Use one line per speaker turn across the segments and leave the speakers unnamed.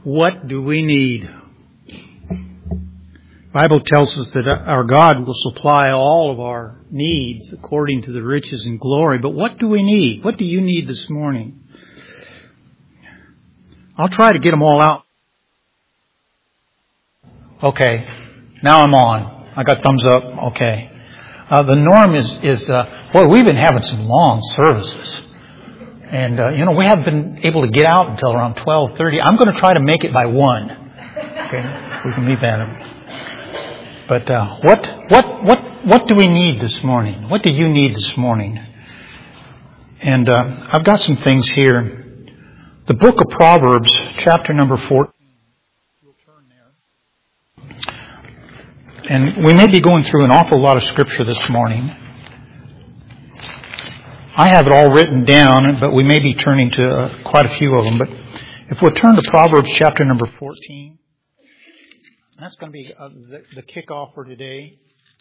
What do we need? The Bible tells us that our God will supply all of our needs according to the riches and glory. But what do we need? What do you need this morning? I'll try to get them all out. Okay. Now I'm on. I got thumbs up. Okay. The norm is boy, we've been having some long services. And, we haven't been able to get out until around 12:30. I'm going to try to make it by 1. Okay. If we can leave that. But, what do we need this morning? What do you need this morning? And, I've got some things here. The book of Proverbs, chapter number 14. We'll turn there. And we may be going through an awful lot of scripture this morning. I have it all written down, but we may be turning to quite a few of them. But if we'll turn to Proverbs chapter number 14, that's going to be the kickoff for today.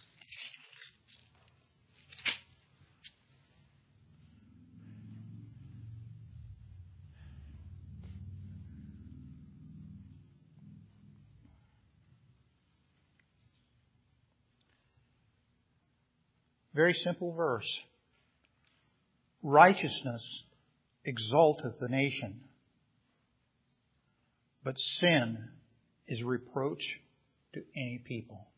Very simple verse. Righteousness exalteth the nation, but sin is reproach to any people.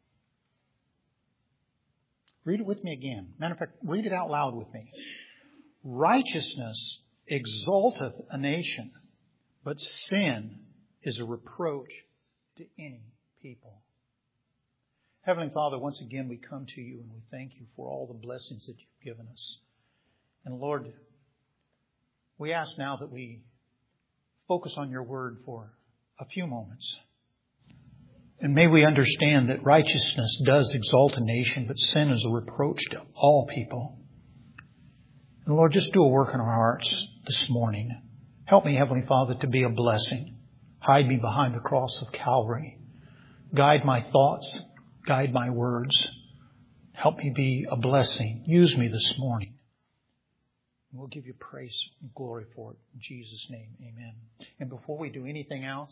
Read it with me again. Matter of fact, read it out loud with me. Righteousness exalteth a nation, but sin is a reproach to any people. Heavenly Father, once again we come to you and we thank you for all the blessings that you've given us. And Lord, we ask now that we focus on your word for a few moments. And may we understand that righteousness does exalt a nation, but sin is a reproach to all people. And Lord, just do a work in our hearts this morning. Help me, Heavenly Father, to be a blessing. Hide me behind the cross of Calvary. Guide my thoughts. Guide my words. Help me be a blessing. Use me this morning. We'll give you praise and glory for it. In Jesus' name, amen. And before we do anything else,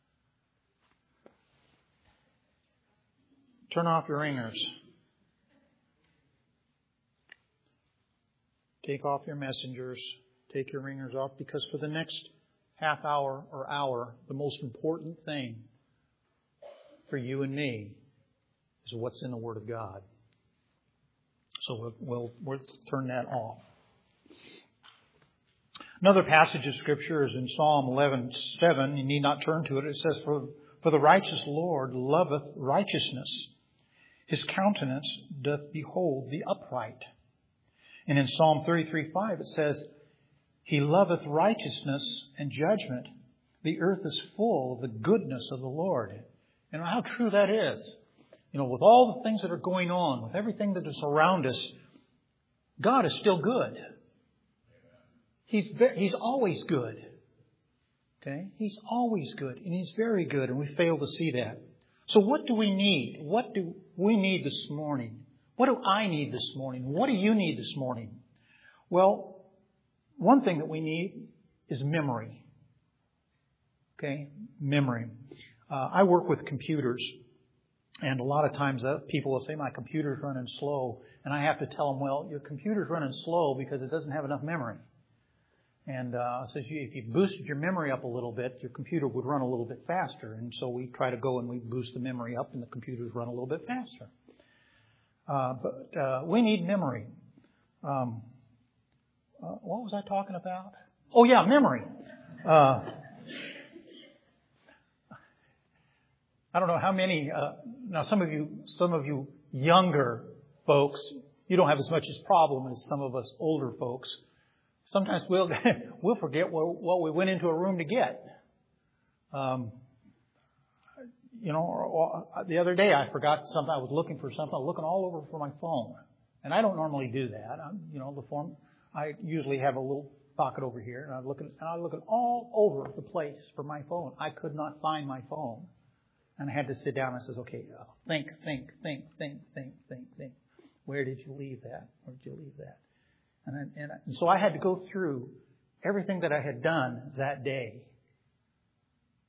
turn off your ringers. Take off your messengers. Take your ringers off, because for the next half hour or hour, the most important thing for you and me is what's in the Word of God. So we'll turn that off. Another passage of Scripture is in Psalm 11:7. You need not turn to it. It says, For the righteous Lord loveth righteousness. His countenance doth behold the upright. And in Psalm 33:5 it says, He loveth righteousness and judgment. The earth is full of the goodness of the Lord. And how true that is. With all the things that are going on, with everything that is around us, God is still good. He's always good. Okay? He's always good. And He's very good. And we fail to see that. So what do we need? What do we need this morning? What do I need this morning? What do you need this morning? Well, one thing that we need is memory. Okay? Memory. I work with computers. And a lot of times people will say, my computer's running slow. And I have to tell them, well, your computer's running slow because it doesn't have enough memory. And so if you boosted your memory up a little bit, your computer would run a little bit faster. And so we try to go and we boost the memory up, and the computers run a little bit faster. But we need memory. What was I talking about? Oh, yeah, memory. I don't know how many. Now, some of you younger folks, you don't have as much as problem as some of us older folks. Sometimes we'll forget what we went into a room to get. The other day I forgot something. I was looking for something. I was looking all over for my phone, and I don't normally do that. The phone. I usually have a little pocket over here, and I look at all over the place for my phone. I could not find my phone, and I had to sit down. And I says, "Okay, think. Where did you leave that? Where did you leave that?" And so I had to go through everything that I had done that day.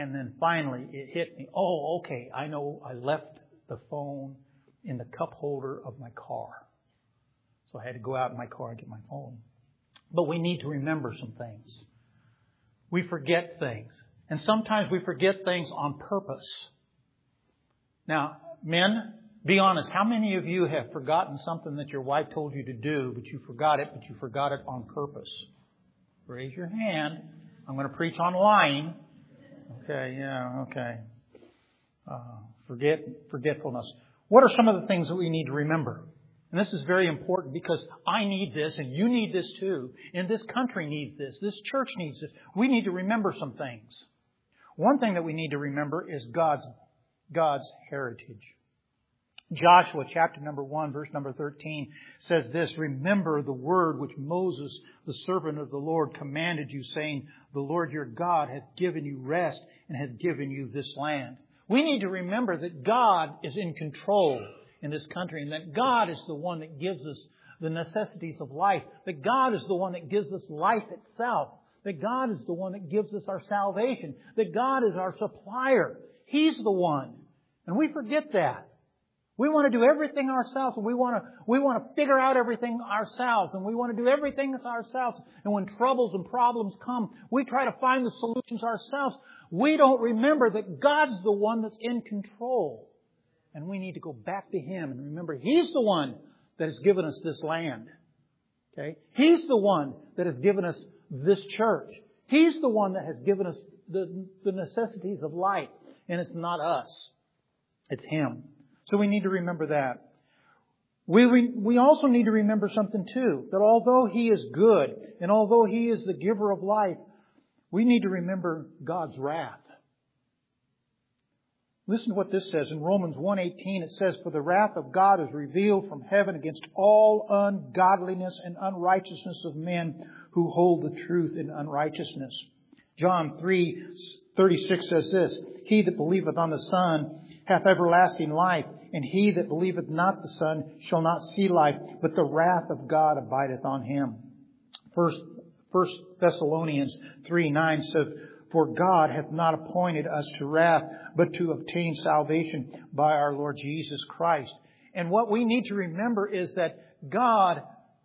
And then finally it hit me. Oh, okay, I know I left the phone in the cup holder of my car. So I had to go out in my car and get my phone. But we need to remember some things. We forget things. And sometimes we forget things on purpose. Now, men, be honest. How many of you have forgotten something that your wife told you to do, but you forgot it on purpose? Raise your hand. I'm going to preach on lying. Okay, yeah, okay. Forgetfulness. What are some of the things that we need to remember? And this is very important because I need this and you need this too. And this country needs this. This church needs this. We need to remember some things. One thing that we need to remember is God's heritage. Joshua chapter number 1 verse number 13 says this, remember the word which Moses, the servant of the Lord, commanded you, saying, the Lord your God hath given you rest and hath given you this land. We need to remember that God is in control in this country and that God is the one that gives us the necessities of life. That God is the one that gives us life itself. That God is the one that gives us our salvation. That God is our supplier. He's the one. And we forget that. We want to do everything ourselves, and we want to figure out everything ourselves, and we want to do everything ourselves. And when troubles and problems come, we try to find the solutions ourselves. We don't remember that God's the one that's in control. And we need to go back to Him and remember He's the one that has given us this land. Okay? He's the one that has given us this church. He's the one that has given us the necessities of life. And it's not us. It's Him. So we need to remember that. We also need to remember something too, that although He is good and although He is the giver of life, we need to remember God's wrath. Listen to what this says. In Romans 1:18 it says, for the wrath of God is revealed from heaven against all ungodliness and unrighteousness of men who hold the truth in unrighteousness. John 3:36 says this, he that believeth on the Son hath everlasting life, and he that believeth not the Son shall not see life, but the wrath of God abideth on him. First Thessalonians 3:9 says, for God hath not appointed us to wrath, but to obtain salvation by our Lord Jesus Christ. And what we need to remember is that God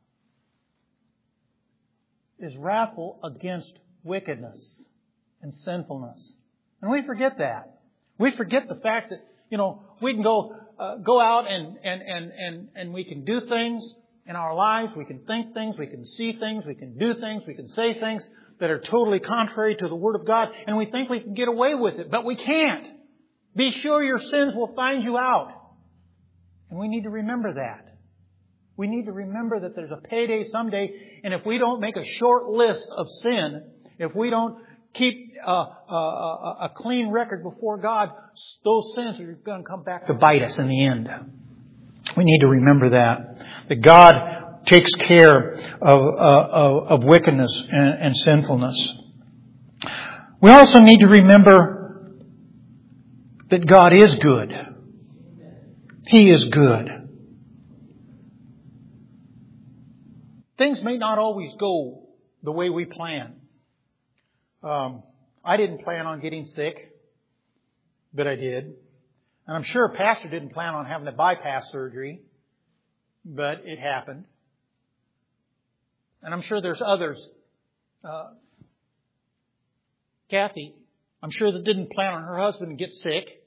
is wrathful against wickedness and sinfulness. And we forget that. We forget the fact that, we can go out and we can do things in our lives. We can think things. We can see things. We can do things. We can say things that are totally contrary to the Word of God. And we think we can get away with it. But we can't. Be sure your sins will find you out. And we need to remember that. We need to remember that there's a payday someday. And if we don't make a short list of sin, if we don't keep a clean record before God, those sins are going to come back to bite us in the end. We need to remember that God takes care of wickedness and sinfulness. We also need to remember that God is good. He is good. Things may not always go the way we plan. I didn't plan on getting sick, but I did. And I'm sure Pastor didn't plan on having a bypass surgery, but it happened. And I'm sure there's others. Kathy, I'm sure that didn't plan on her husband to get sick.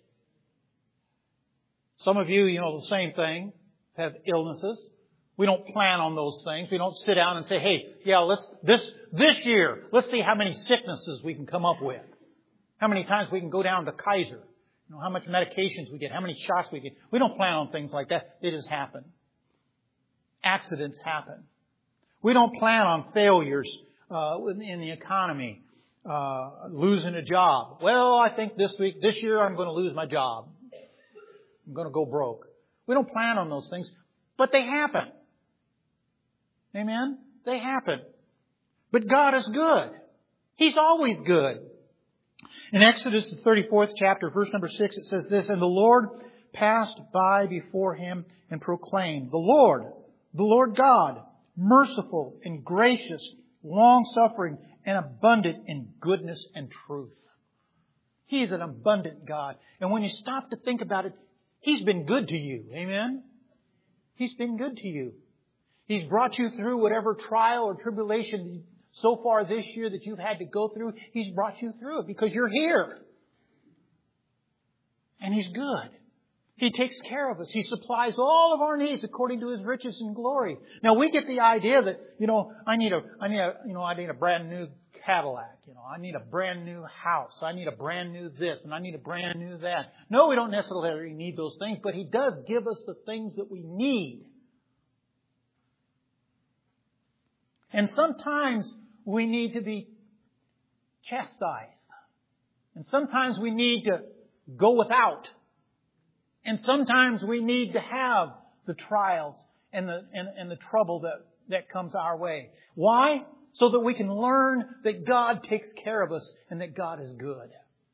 Some of you, the same thing, have illnesses. We don't plan on those things. We don't sit down and say, hey, this year, let's see how many sicknesses we can come up with. How many times we can go down to Kaiser. How much medications we get, how many shots we get. We don't plan on things like that. They just happen. Accidents happen. We don't plan on failures in the economy, losing a job. Well, I think this year I'm going to lose my job. I'm going to go broke. We don't plan on those things, but they happen. Amen? They happen. But God is good. He's always good. In Exodus, the 34th chapter, verse number 6, it says this, and the Lord passed by before him and proclaimed, the Lord God, merciful and gracious, long-suffering and abundant in goodness and truth. He's an abundant God. And when you stop to think about it, He's been good to you. Amen? He's been good to you. He's brought you through whatever trial or tribulation so far this year that you've had to go through. He's brought you through it because you're here. And He's good. He takes care of us. He supplies all of our needs according to His riches and glory. Now we get the idea that, I need a brand new Cadillac. I need a brand new house. I need a brand new this and I need a brand new that. No, we don't necessarily need those things, but He does give us the things that we need. And sometimes we need to be chastised. And sometimes we need to go without. And sometimes we need to have the trials and the trouble that comes our way. Why? So that we can learn that God takes care of us and that God is good.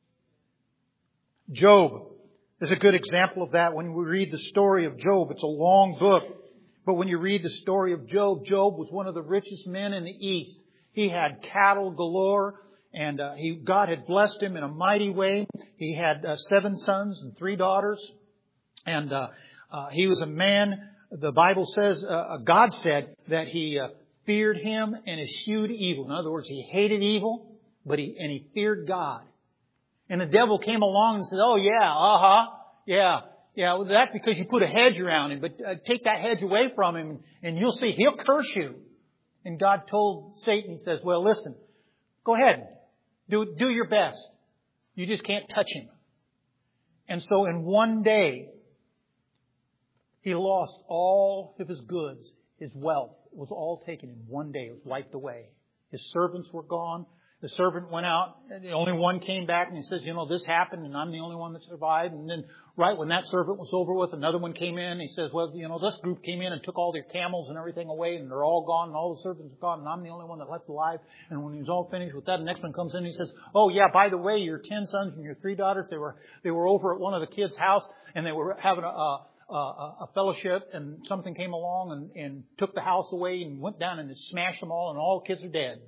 Job is a good example of that. When we read the story of Job, it's a long book. But when you read the story of Job, Job was one of the richest men in the East. He had cattle galore. And God had blessed him in a mighty way. He had 7 sons and 3 daughters. And he was a man, the Bible says, God said that he feared Him and eschewed evil. In other words, he hated evil, but he feared God. And the devil came along and said, oh yeah, well, that's because you put a hedge around him. But take that hedge away from him and you'll see, he'll curse you. And God told Satan, He says, well, listen, go ahead. Do your best. You just can't touch him. And so in one day, he lost all of his goods. His wealth was all taken in one day. It was wiped away. His servants were gone. The servant went out, and the only one came back and he says, this happened and I'm the only one that survived. And then right when that servant was over with, another one came in and he says, well, this group came in and took all their camels and everything away and they're all gone and all the servants are gone and I'm the only one that left alive. And when he was all finished with that, the next one comes in and he says, oh yeah, by the way, your 10 sons and your 3 daughters, they were over at one of the kids' house and they were having a fellowship and something came along and took the house away and went down and smashed them all and all the kids are dead.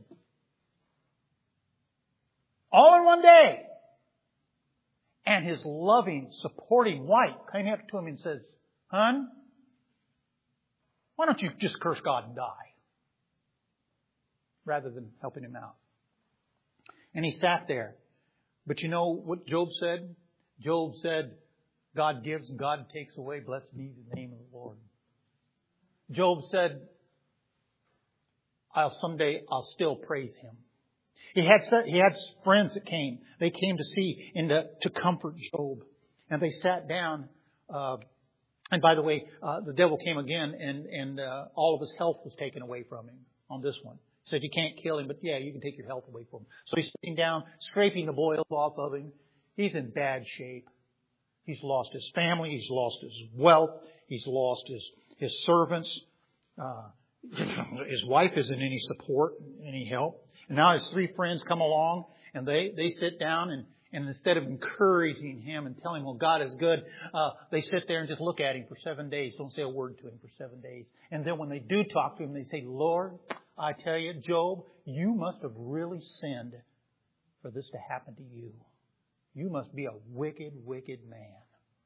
All in one day. And his loving, supporting wife came up to him and says, hon, why don't you just curse God and die? Rather than helping him out. And he sat there. But you know what Job said? Job said, God gives and God takes away. Blessed be the name of the Lord. Job said, I'll still praise Him. He had friends that came. They came to see and to comfort Job. And they sat down. And by the way, the devil came again and all of his health was taken away from him on this one. He said, you can't kill him, but yeah, you can take your health away from him. So he's sitting down, scraping the boils off of him. He's in bad shape. He's lost his family. He's lost his wealth. He's lost his servants. His wife isn't any support, any help. And now his 3 friends come along and they sit down and instead of encouraging him and telling him, well, God is good, they sit there and just look at him for 7 days. Don't say a word to him for 7 days. And then when they do talk to him, they say, Lord, I tell you, Job, you must have really sinned for this to happen to you. You must be a wicked, wicked man.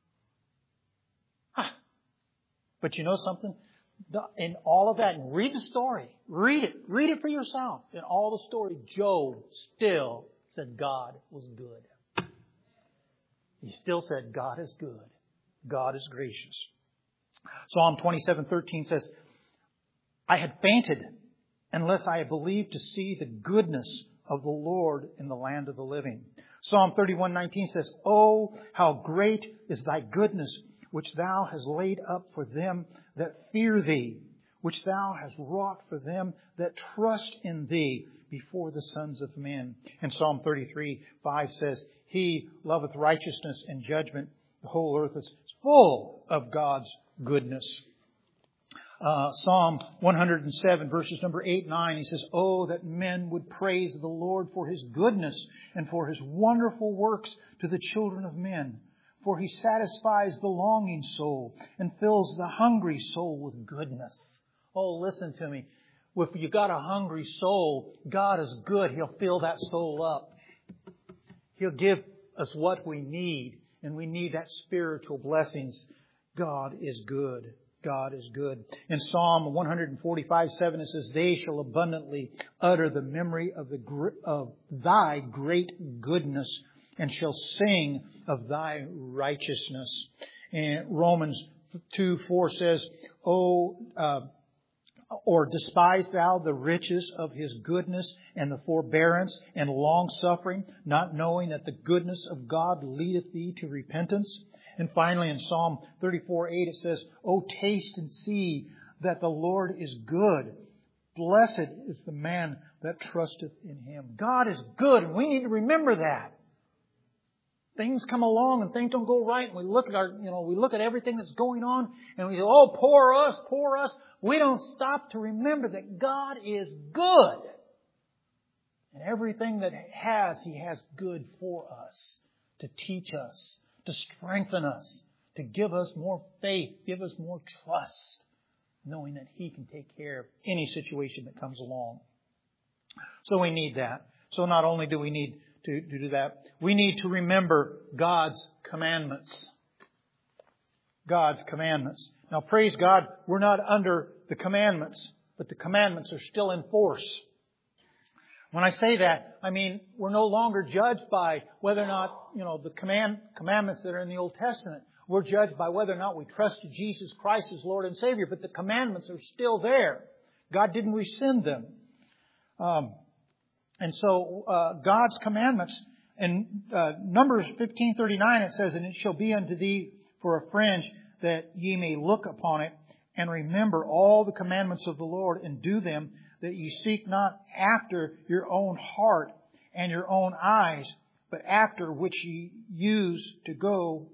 But you know something? In all of that, and read the story. Read it for yourself. In all the story, Job still said God was good. He still said God is good. God is gracious. Psalm 27:13 says, I had fainted unless I had believed to see the goodness of the Lord in the land of the living. Psalm 31:19 says, oh, how great is thy goodness, which thou hast laid up for them that fear thee, which thou hast wrought for them that trust in thee before the sons of men. And Psalm 33:5 says, he loveth righteousness and judgment. The whole earth is full of God's goodness. Psalm 107, verses number 8, 9, he says, oh, that men would praise the Lord for His goodness and for His wonderful works to the children of men. For He satisfies the longing soul and fills the hungry soul with goodness. Oh, listen to me. If you got a hungry soul, God is good. He'll fill that soul up. He'll give us what we need, and we need that spiritual blessings. God is good. God is good. In Psalm 145:7 it says, "They shall abundantly utter the memory of Thy great goodness, and shall sing of Thy righteousness." And Romans 2:4 says, or despise thou the riches of His goodness and the forbearance and long suffering, not knowing that the goodness of God leadeth thee to repentance. And finally in Psalm 34:8 it says, "O taste and see that the Lord is good. Blessed is the man that trusteth in Him." God is good, and we need to remember that. Things come along and things don't go right, and we look at everything that's going on, and we say, "Oh, poor us, poor us." We don't stop to remember that God is good. And everything that He has good for us, to teach us, to strengthen us, to give us more faith, give us more trust, knowing that He can take care of any situation that comes along. So we need that. So not only do we need to do that, we need to remember God's commandments. God's commandments. Now, praise God, we're not under the commandments, but the commandments are still in force. When I say that, I mean we're no longer judged by whether or not, the commandments that are in the Old Testament. We're judged by whether or not we trust Jesus Christ as Lord and Savior, but the commandments are still there. God didn't rescind them. And so God's commandments, in Numbers 15:39 it says, "And it shall be unto thee for a fringe, that ye may look upon it, and remember all the commandments of the Lord, and do them, that ye seek not after your own heart and your own eyes, but after which ye use to go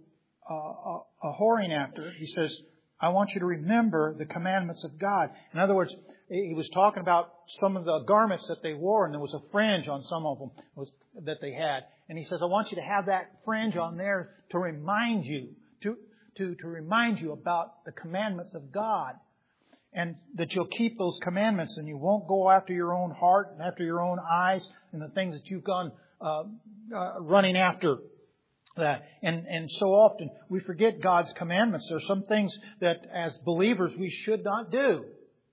a whoring after." He says, I want you to remember the commandments of God. In other words, he was talking about some of the garments that they wore, and there was a fringe on some of them that they had. And he says, I want you to have that fringe on there to remind you, to remind you about the commandments of God. And that you'll keep those commandments, and you won't go after your own heart and after your own eyes and the things that you've gone running after. That. And so often we forget God's commandments. There are some things that as believers we should not do.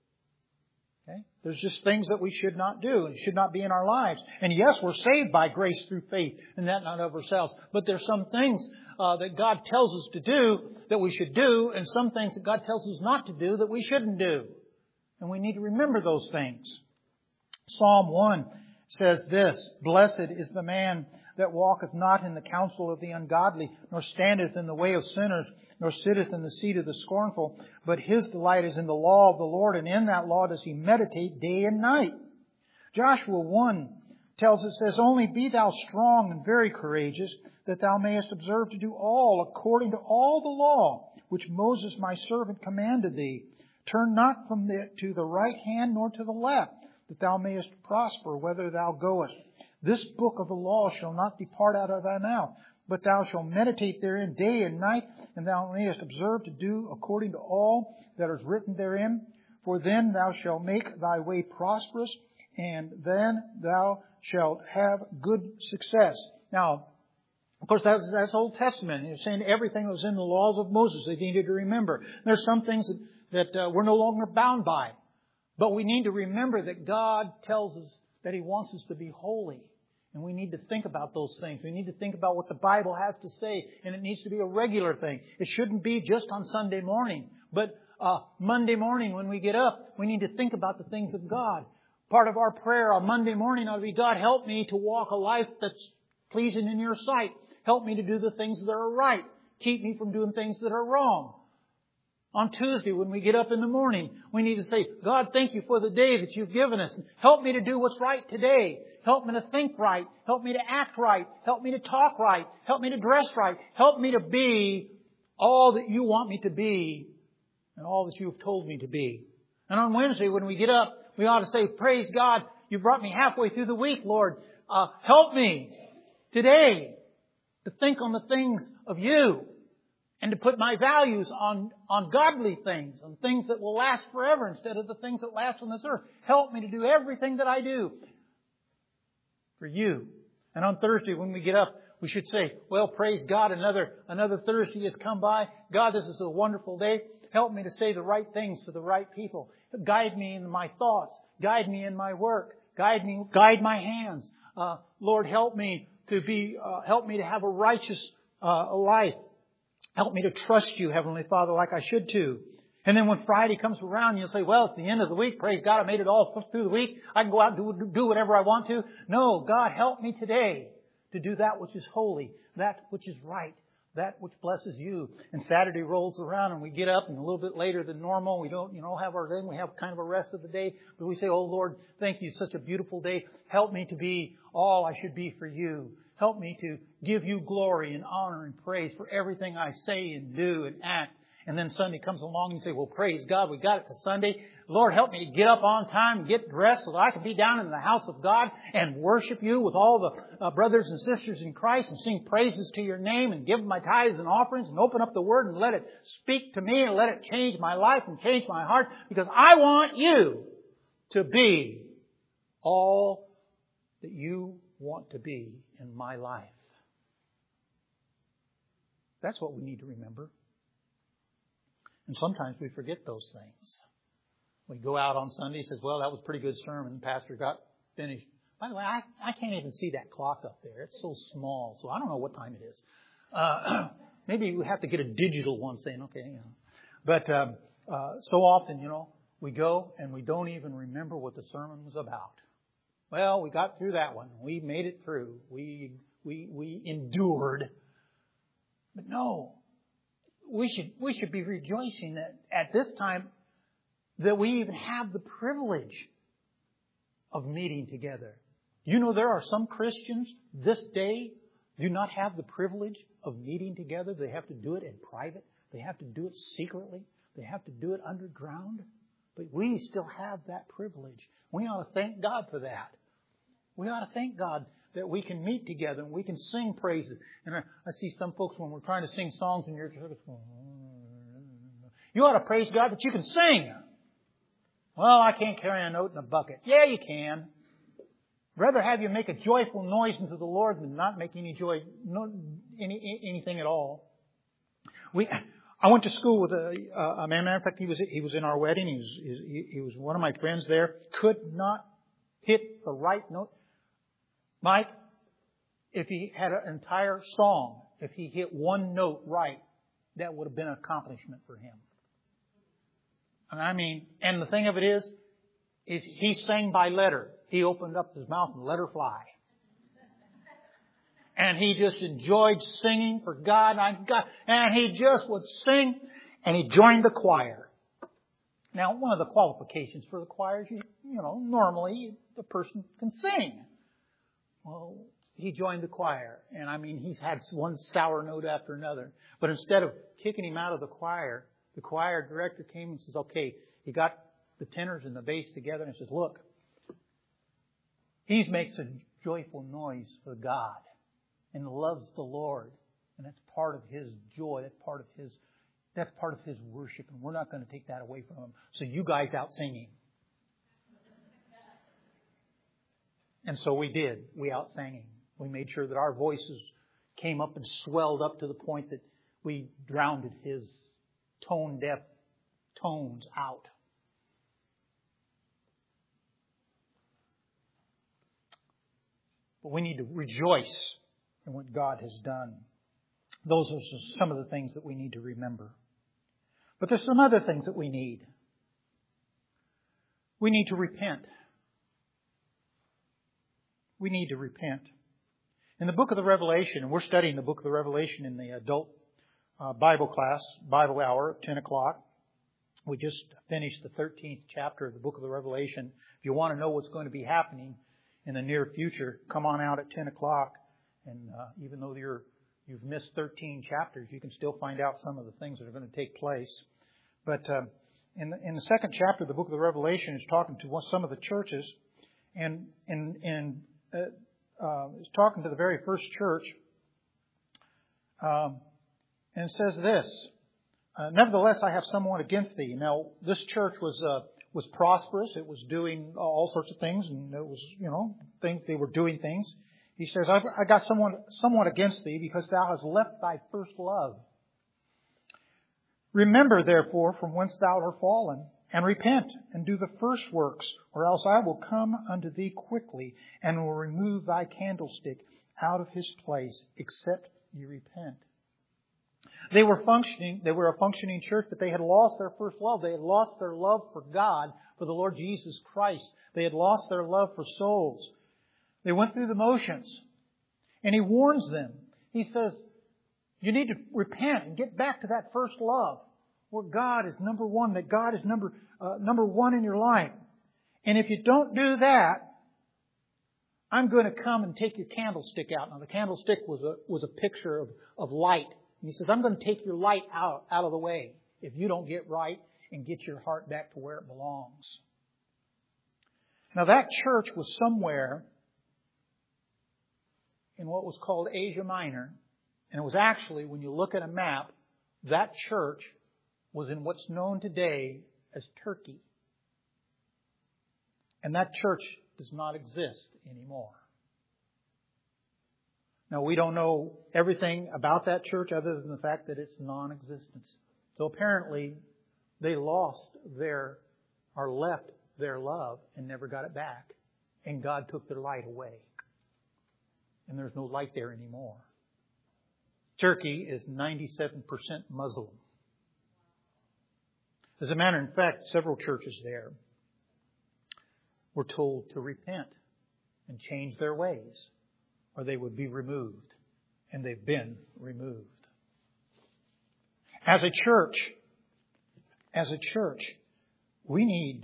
Okay? There's just things that we should not do and should not be in our lives. And yes, we're saved by grace through faith, and that not of ourselves. But there's some things that God tells us to do that we should do, and some things that God tells us not to do that we shouldn't do. And we need to remember those things. Psalm 1 says this, "Blessed is the man that walketh not in the counsel of the ungodly, nor standeth in the way of sinners, nor sitteth in the seat of the scornful. But his delight is in the law of the Lord, and in that law does he meditate day and night." Joshua 1 tells us, says, "Only be thou strong and very courageous, that thou mayest observe to do all according to all the law, which Moses my servant commanded thee. Turn not from it to the right hand nor to the left, that thou mayest prosper whither thou goest. This book of the law shall not depart out of thy mouth, but thou shalt meditate therein day and night, and thou mayest observe to do according to all that is written therein. For then thou shalt make thy way prosperous, and then thou shalt have good success." Now, of course, that's Old Testament. It's saying everything that was in the laws of Moses they needed to remember. There's some things that we're no longer bound by. But we need to remember that God tells us that He wants us to be holy. And we need to think about those things. We need to think about what the Bible has to say. And it needs to be a regular thing. It shouldn't be just on Sunday morning. But Monday morning when we get up, we need to think about the things of God. Part of our prayer on Monday morning ought to be, "God, help me to walk a life that's pleasing in Your sight. Help me to do the things that are right. Keep me from doing things that are wrong." On Tuesday, when we get up in the morning, we need to say, "God, thank You for the day that You've given us. Help me to do what's right today. Help me to think right. Help me to act right. Help me to talk right. Help me to dress right. Help me to be all that You want me to be and all that You have told me to be." And on Wednesday, when we get up, we ought to say, "Praise God, You brought me halfway through the week, Lord. Help me today to think on the things of You and to put my values on godly things, on things that will last forever instead of the things that last on this earth. Help me to do everything that I do for You." And on Thursday, when we get up, We should say, well, praise God, another Thursday has come by. God, this is a wonderful day. Help me to say the right things to the right people. Guide me in my thoughts. Guide me in my work. Guide my hands. Lord, help me to have a righteous life. Help me to trust You, Heavenly Father, like I should too. And then when Friday comes around, you'll say, well, it's the end of the week. Praise God, I made it all through the week. I can go out and do whatever I want to. No, God, help me today to do that which is holy, that which is right, that which blesses You. And Saturday rolls around and we get up and a little bit later than normal. We don't, have our thing. We have kind of a rest of the day. But we say, oh Lord, thank You. It's such a beautiful day. Help me to be all I should be for You. Help me to give You glory and honor and praise for everything I say and do and act. And then Sunday comes along and you say, well, praise God, we got it to Sunday. Lord, help me to get up on time and get dressed so that I can be down in the house of God and worship You with all the brothers and sisters in Christ and sing praises to Your name and give my tithes and offerings and open up the Word and let it speak to me and let it change my life and change my heart, because I want You to be all that You want to be in my life. That's what we need to remember. And sometimes we forget those things. We go out on Sunday and says, well, that was a pretty good sermon. The pastor got finished. By the way, I can't even see that clock up there. It's so small, so I don't know what time it is. Maybe we have to get a digital one saying, okay. But so often, we go and we don't even remember what the sermon was about. Well, we got through that one. We made it through. We endured. But no. We should be rejoicing that at this time that we even have the privilege of meeting together. There are some Christians this day do not have the privilege of meeting together. They have to do it in private. They have to do it secretly. They have to do it underground. But we still have that privilege. We ought to thank God for that. We ought to thank God that we can meet together and we can sing praises. And I see some folks when we're trying to sing songs in your church, you ought to praise God that you can sing. Well, I can't carry a note in a bucket. Yeah, you can. Rather have you make a joyful noise unto the Lord than not make anything at all. I went to school with a man. Matter of fact, he was in our wedding. He was one of my friends there. Could not hit the right note. Mike, if he had an entire song, if he hit one note right, that would have been an accomplishment for him. And the thing of it is he sang by letter. He opened up his mouth and let her fly. And he just enjoyed singing for God. And he just would sing, and he joined the choir. Now, one of the qualifications for the choir is, normally the person can sing. Well, he joined the choir, and he's had one sour note after another. But instead of kicking him out of the choir director came and says, okay, he got the tenors and the bass together and says, look, he makes a joyful noise for God and loves the Lord. And that's part of his joy. That's part of his worship. And we're not going to take that away from him. So you guys out singing. And so we did. We out sang him. We made sure that our voices came up and swelled up to the point that we drowned his tone-deaf tones out. But we need to rejoice in what God has done. Those are some of the things that we need to remember. But there's some other things that we need. We need to repent. We need to repent. In the book of the Revelation, and we're studying the book of the Revelation in the adult Bible class, Bible hour at 10 o'clock. We just finished the 13th chapter of the book of the Revelation. If you want to know what's going to be happening in the near future, come on out at 10 o'clock. And even though you've missed 13 chapters, you can still find out some of the things that are going to take place. But in the second chapter of the book of the Revelation, it's talking to some of the churches, and it's talking to the very first church, and it says this: nevertheless, I have somewhat against thee. Now, this church was prosperous. It was doing all sorts of things, and it was, things they were doing things. He says, I got somewhat against thee, because thou hast left thy first love. Remember, therefore, from whence thou art fallen, and repent, and do the first works, or else I will come unto thee quickly, and will remove thy candlestick out of his place, except you repent. They were a functioning church, but they had lost their first love. They had lost their love for God, for the Lord Jesus Christ. They had lost their love for souls. They went through the motions. And He warns them. He says, you need to repent and get back to that first love, where God is number one, that God is number one in your life. And if you don't do that, I'm going to come and take your candlestick out. Now, the candlestick was a picture of light. And He says, I'm going to take your light out of the way if you don't get right and get your heart back to where it belongs. Now, that church was somewhere in what was called Asia Minor. And it was actually, when you look at a map, that church was in what's known today as Turkey. And that church does not exist anymore. Now, we don't know everything about that church other than the fact that it's non-existent. So apparently, they left their love and never got it back. And God took their light away. And there's no light there anymore. Turkey is 97% Muslim. As a matter of fact, several churches there were told to repent and change their ways, or they would be removed. And they've been removed. As a church, we need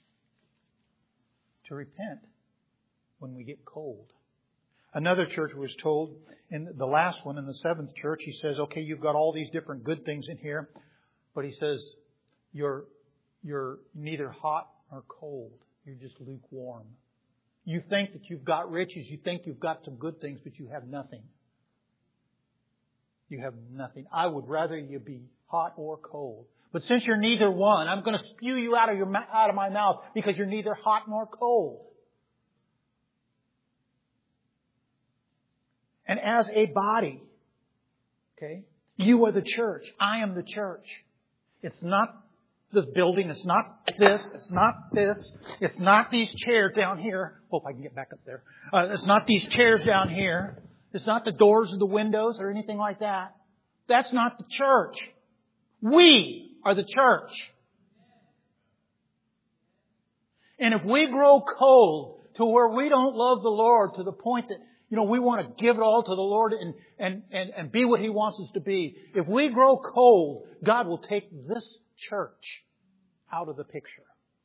to repent when we get cold. Another church was told, in the last one, in the seventh church, he says, okay, you've got all these different good things in here, but he says, you're neither hot nor cold. You're just lukewarm. You think that you've got riches, you think you've got some good things, but you have nothing. You have nothing. I would rather you be hot or cold. But since you're neither one, I'm going to spew you out of my mouth, because you're neither hot nor cold. And as a body, okay, you are the church. I am the church. It's not this building. It's not this. It's not this. It's not these chairs down here. Hope I can get back up there. It's not these chairs down here. It's not the doors or the windows or anything like that. That's not the church. We are the church. And if we grow cold to where we don't love the Lord to the point that, we want to give it all to the Lord and be what He wants us to be. If we grow cold, God will take this church out of the picture.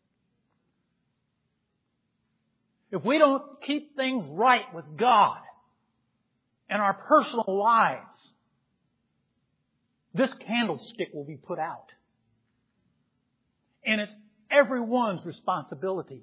If we don't keep things right with God in our personal lives, this candlestick will be put out. And it's everyone's responsibility.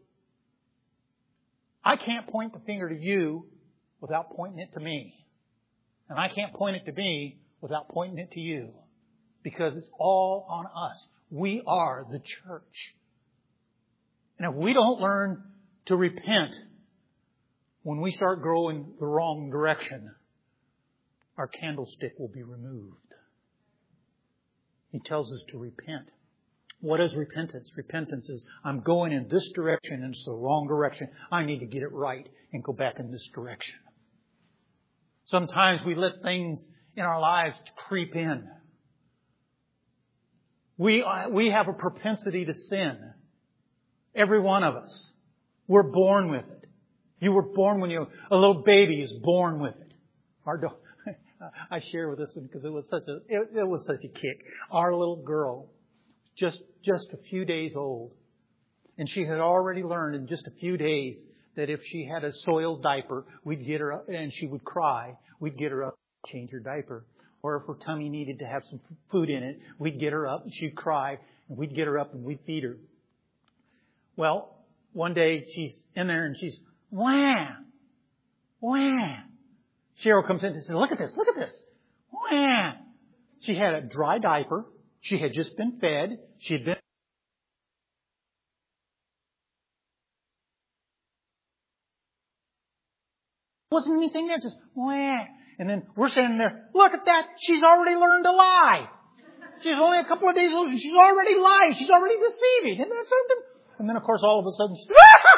I can't point the finger to you without pointing it to me. And I can't point it to me without pointing it to you. Because it's all on us. We are the church. And if we don't learn to repent when we start growing the wrong direction, our candlestick will be removed. He tells us to repent. What is repentance? Repentance is, I'm going in this direction and it's the wrong direction. I need to get it right and go back in this direction. Sometimes we let things in our lives creep in. We have a propensity to sin. Every one of us. We're born with it. You were born when a little baby is born with it. I share with this one because it was such a kick. Our little girl, just a few days old, and she had already learned in just a few days that if she had a soiled diaper, we'd get her up and she would cry. We'd get her up, change her diaper. Or if her tummy needed to have some food in it, we'd get her up and she'd cry. And we'd get her up and we'd feed her. Well, one day she's in there and she's, wah, wah. Cheryl comes in and says, look at this. Wah. She had a dry diaper. She had just been fed. She had been Wasn't anything there, just wah. And then we're standing there, look at that, she's already learned to lie. She's only a couple of days old and she's already lying, she's already deceiving. Isn't that something? And then of course all of a sudden she's,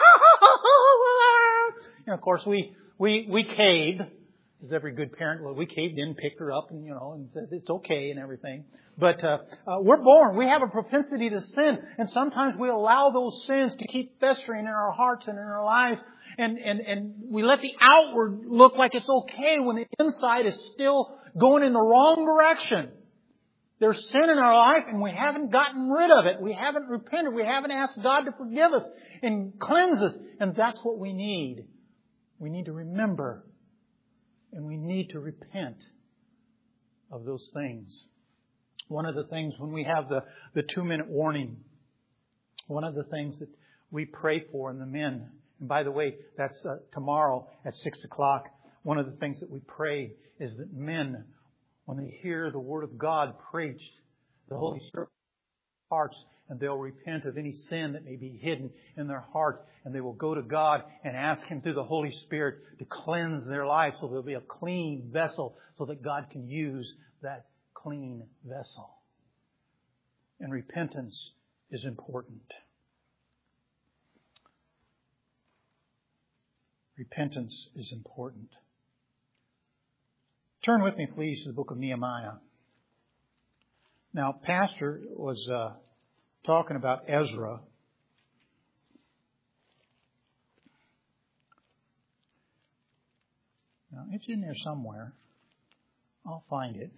and of course we caved, as every good parent will. We caved in, picked her up, and and said it's okay and everything. But we're born. We have a propensity to sin, and sometimes we allow those sins to keep festering in our hearts and in our lives, and we let the outward look like it's okay when the inside is still going in the wrong direction. There's sin in our life, and we haven't gotten rid of it. We haven't repented. We haven't asked God to forgive us and cleanse us, and that's what we need. We need to remember. And we need to repent of those things. One of the things when we have the 2-minute warning, one of the things that we pray for in the men, and by the way, that's tomorrow at 6 o'clock, one of the things that we pray is that men, when they hear the Word of God preached, the Holy Spirit hearts, and they'll repent of any sin that may be hidden in their heart, and they will go to God and ask Him through the Holy Spirit to cleanse their life so they'll be a clean vessel so that God can use that clean vessel. And repentance is important. Repentance is important. Turn with me, please, to the book of Nehemiah. Now, Pastor was talking about Ezra. Now, it's in there somewhere. I'll find it.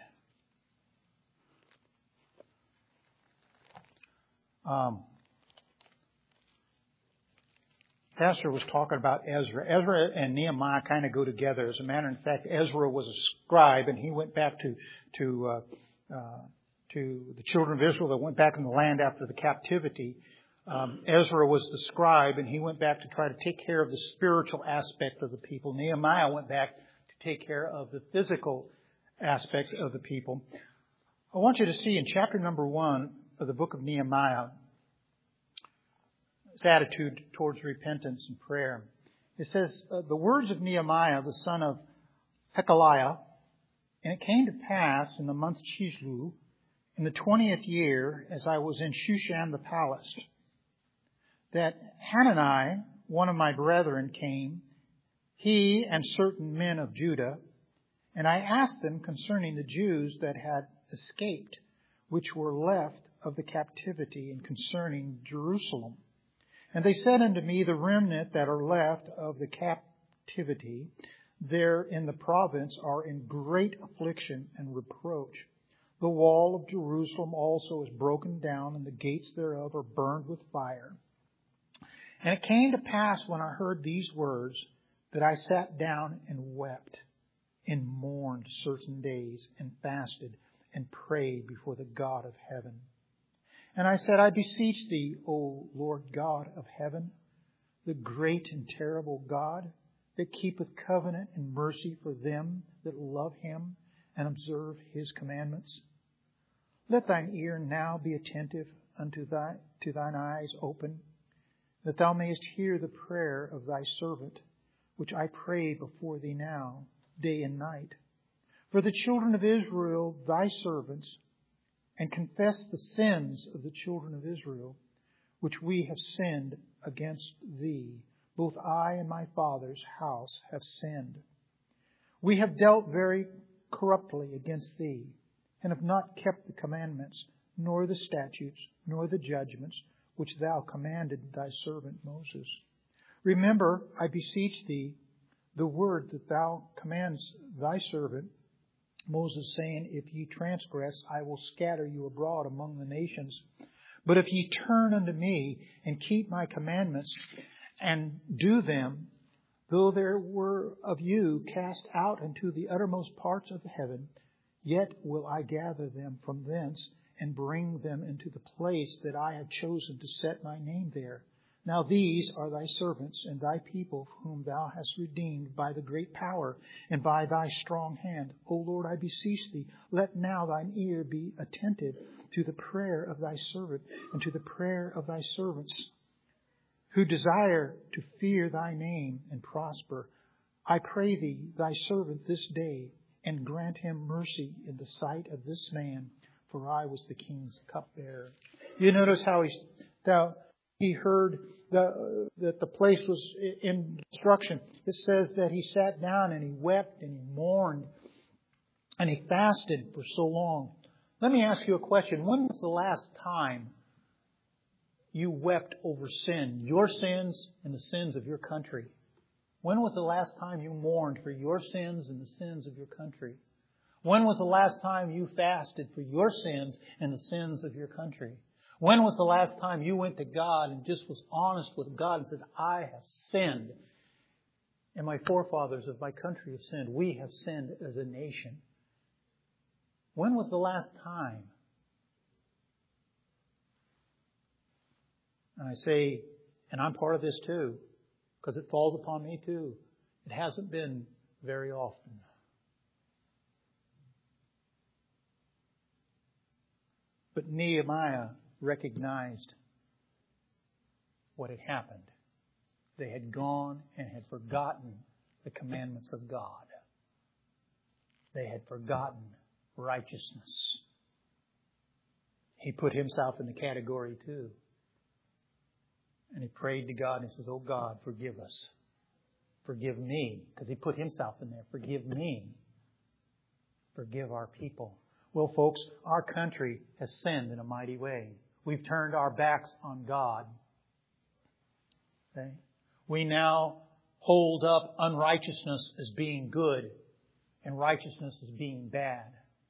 Pastor was talking about Ezra. Ezra and Nehemiah kind of go together. As a matter of fact, Ezra was a scribe, and he went back to the children of Israel that went back in the land after the captivity. Ezra was the scribe, and he went back to try to take care of the spiritual aspect of the people. Nehemiah went back to take care of the physical aspect of the people. I want you to see in chapter number 1 of the book of Nehemiah, his attitude towards repentance and prayer. It says, the words of Nehemiah, the son of Hekeliah, and it came to pass in the month Chislu, in the 20th year, as I was in Shushan the palace, that Hanani, one of my brethren, came, he and certain men of Judah, and I asked them concerning the Jews that had escaped, which were left of the captivity, and concerning Jerusalem. And they said unto me, the remnant that are left of the captivity there in the province are in great affliction and reproach. The wall of Jerusalem also is broken down, and the gates thereof are burned with fire. And it came to pass when I heard these words, that I sat down and wept, and mourned certain days, and fasted, and prayed before the God of heaven. And I said, I beseech Thee, O Lord God of heaven, the great and terrible God, that keepeth covenant and mercy for them that love Him and observe His commandments. Let Thine ear now be attentive unto Thine eyes open, that Thou mayest hear the prayer of Thy servant, which I pray before Thee now, day and night, for the children of Israel, Thy servants, and confess the sins of the children of Israel, which we have sinned against Thee. Both I and my father's house have sinned. We have dealt very corruptly against Thee, and have not kept the commandments, nor the statutes, nor the judgments, which Thou commanded Thy servant Moses. Remember, I beseech Thee, the word that Thou commandest Thy servant Moses, saying, if ye transgress, I will scatter you abroad among the nations. But if ye turn unto me, and keep my commandments, and do them, though there were of you cast out into the uttermost parts of heaven, yet will I gather them from thence, and bring them into the place that I have chosen to set my name there. Now these are Thy servants and Thy people, whom Thou hast redeemed by the great power and by Thy strong hand. O Lord, I beseech Thee, let now Thine ear be attentive to the prayer of Thy servant and to the prayer of Thy servants, who desire to fear Thy name and prosper. I pray thee, thy servant this day, and grant him mercy in the sight of this man, for I was the king's cupbearer. You notice how he heard that the place was in destruction. It says that he sat down and he wept and he mourned and he fasted for so long. Let me ask you a question. When was the last time you wept over sin, your sins and the sins of your country? When was the last time you mourned for your sins and the sins of your country? When was the last time you fasted for your sins and the sins of your country? When was the last time you went to God and just was honest with God and said, I have sinned, and my forefathers of my country have sinned. We have sinned as a nation. When was the last time? And I say, and I'm part of this too, because it falls upon me too. It hasn't been very often. But Nehemiah recognized what had happened. They had gone and had forgotten the commandments of God. They had forgotten righteousness. He put himself in the category too. And he prayed to God and he says, oh God, forgive us. Forgive me. Because he put himself in there. Forgive me. Forgive our people. Well, folks, our country has sinned in a mighty way. We've turned our backs on God. Okay? We now hold up unrighteousness as being good and righteousness as being bad.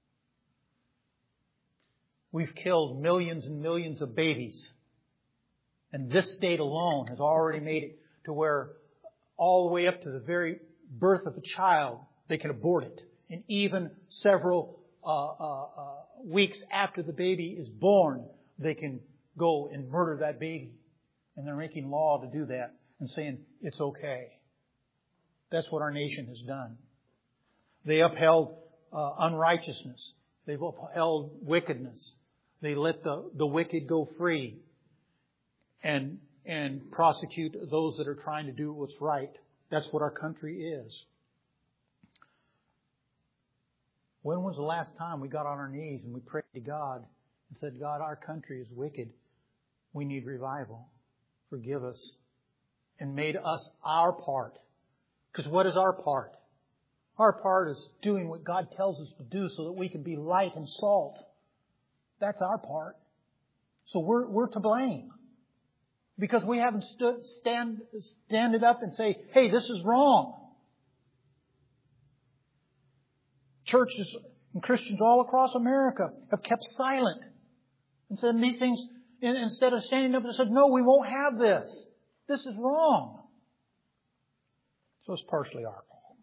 We've killed millions and millions of babies. And this state alone has already made it to where all the way up to the very birth of a child, they can abort it. And even several weeks after the baby is born, they can go and murder that baby. And they're making law to do that and saying it's okay. That's what our nation has done. They upheld unrighteousness. They've upheld wickedness. They let the wicked go free and prosecute those that are trying to do what's right. That's what our country is. When was the last time we got on our knees and we prayed to God and said, God, our country is wicked. We need revival. Forgive us. And made us our part. Because what is our part? Our part is doing what God tells us to do so that we can be light and salt. That's our part. So we're to blame. Because we haven't standed up and say, hey, this is wrong. Churches and Christians all across America have kept silent and said these things, instead of standing up and said, no, we won't have this. This is wrong. So it's partially our fault.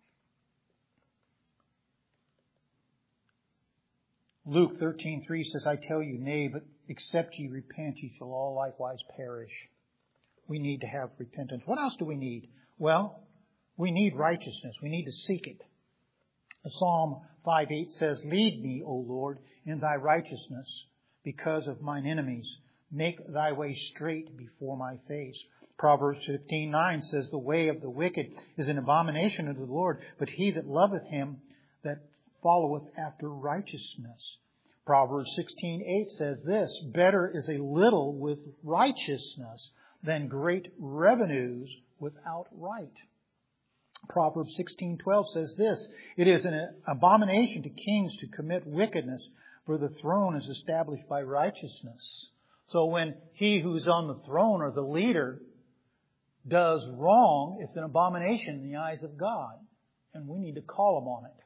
Luke 13:3 says, I tell you, nay, but except ye repent, ye shall all likewise perish. We need to have repentance. What else do we need? Well, we need righteousness. We need to seek it. Psalm 5:8 says, lead me, O Lord, in thy righteousness because of mine enemies. Make thy way straight before my face. Proverbs 15:9 says, the way of the wicked is an abomination unto the Lord, but he that loveth him that followeth after righteousness. Proverbs 16:8 says this, better is a little with righteousness than great revenues without right. Proverbs 16:12 says this, it is an abomination to kings to commit wickedness, for the throne is established by righteousness. So when he who's on the throne or the leader does wrong, it's an abomination in the eyes of God. And we need to call him on it.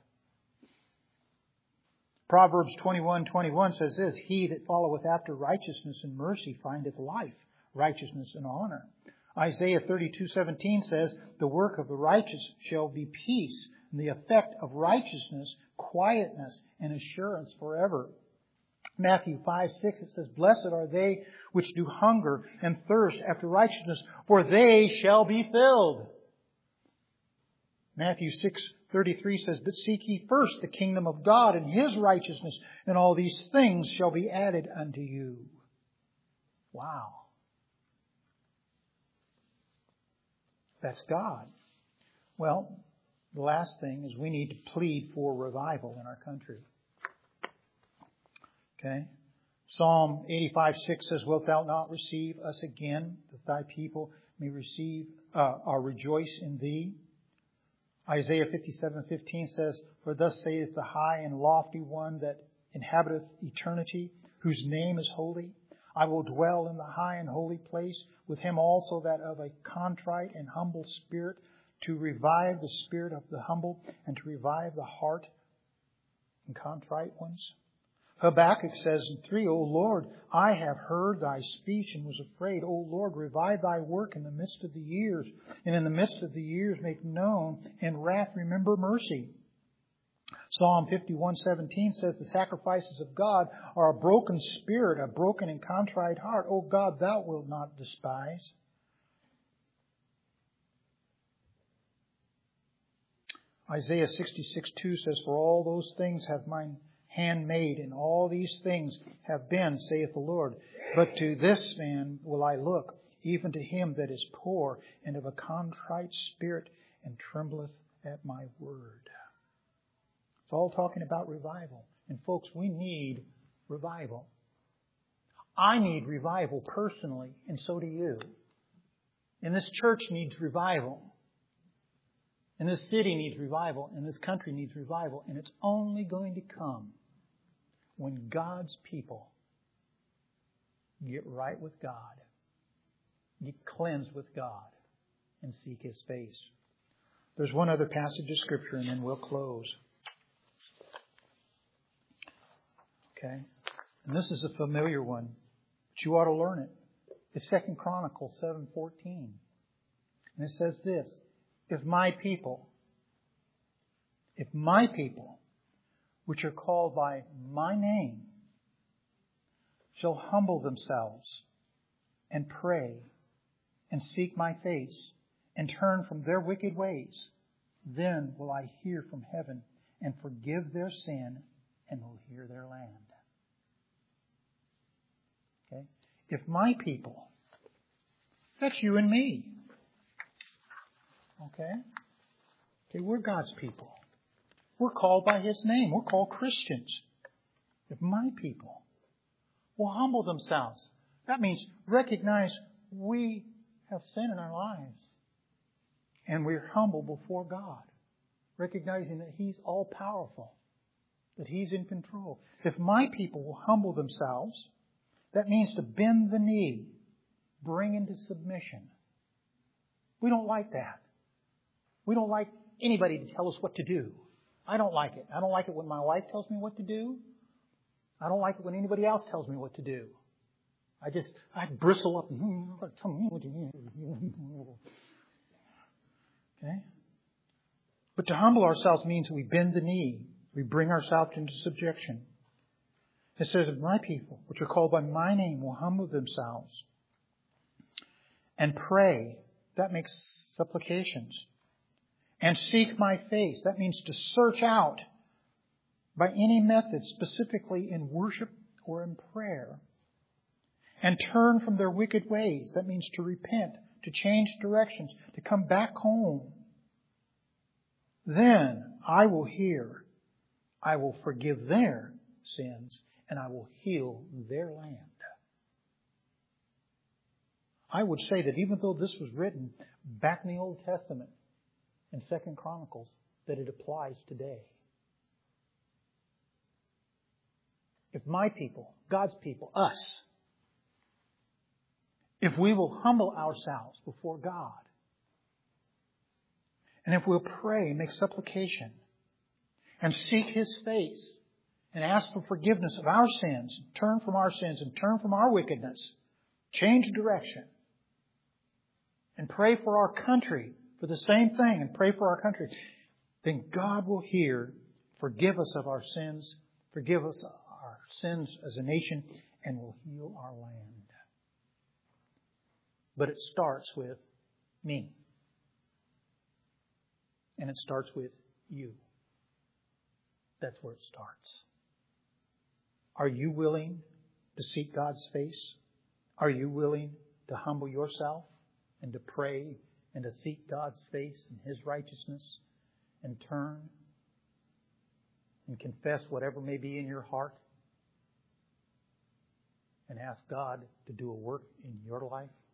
Proverbs 21:21 says this, he that followeth after righteousness and mercy findeth life, righteousness and honor. Isaiah 32:17 says, the work of the righteous shall be peace, and the effect of righteousness, quietness, and assurance forever. Matthew 5:6 it says, blessed are they which do hunger and thirst after righteousness, for they shall be filled. Matthew 6:33 says, but seek ye first the kingdom of God and His righteousness, and all these things shall be added unto you. Wow. That's God. Well, The last thing is we need to plead for revival in our country. Okay? Psalm 85:6 says, "Wilt thou not receive us again, that thy people may receive or rejoice in thee?" Isaiah 57:15 says, "For thus saith the high and lofty one that inhabiteth eternity, whose name is holy. I will dwell in the high and holy place, with him also that of a contrite and humble spirit, to revive the spirit of the humble, and to revive the heart and contrite ones." Habakkuk says in 3, "O Lord, I have heard thy speech and was afraid. O Lord, revive thy work in the midst of the years, and in the midst of the years make known, in wrath remember mercy." Psalm 51:17 says, "The sacrifices of God are a broken spirit, a broken and contrite heart. O God, thou wilt not despise." Isaiah 66:2 says, "For all those things have mine hand made, and all these things have been, saith the Lord. But to this man will I look, even to him that is poor and of a contrite spirit, and trembleth at my word." It's all talking about revival. And folks, we need revival. I need revival personally, and so do you. And this church needs revival. And this city needs revival, and this country needs revival. And it's only going to come when God's people get right with God, get cleansed with God, and seek His face. There's one other passage of Scripture, and then we'll close. Okay? And this is a familiar one, but you ought to learn it. It's 2 Chronicles 7:14. And it says this, If my people, which are called by my name, shall humble themselves and pray and seek my face and turn from their wicked ways, then will I hear from heaven and forgive their sin and will heal their land. Okay? If my people, that's you and me. Okay, we're God's people. We're called by His name. We're called Christians. If my people will humble themselves, that means recognize we have sin in our lives. And we're humble before God, recognizing that He's all-powerful, that He's in control. If my people will humble themselves, that means to bend the knee, bring into submission. We don't like that. We don't like anybody to tell us what to do. I don't like it. I don't like it when my wife tells me what to do. I don't like it when anybody else tells me what to do. I bristle up. Tell me what to do. Okay? But to humble ourselves means we bend the knee. We bring ourselves into subjection. It says, if my people, which are called by my name, will humble themselves and pray, that makes supplications, and seek my face. That means to search out by any method, specifically in worship or in prayer. And turn from their wicked ways. That means to repent, to change directions, to come back home. Then I will hear, I will forgive their sins, and I will heal their land. I would say that even though this was written back in the Old Testament, in 2 Chronicles, that it applies today. If my people, God's people, us, if we will humble ourselves before God, and if we'll pray, make supplication, and seek His face, and ask for forgiveness of our sins, turn from our sins and turn from our wickedness, change direction, and pray for our country, for the same thing, and pray for our country, then God will hear, forgive us of our sins, forgive us our sins as a nation, and will heal our land. But it starts with me. And it starts with you. That's where it starts. Are you willing to seek God's face? Are you willing to humble yourself and to pray and to seek God's face and His righteousness and turn and confess whatever may be in your heart and ask God to do a work in your life?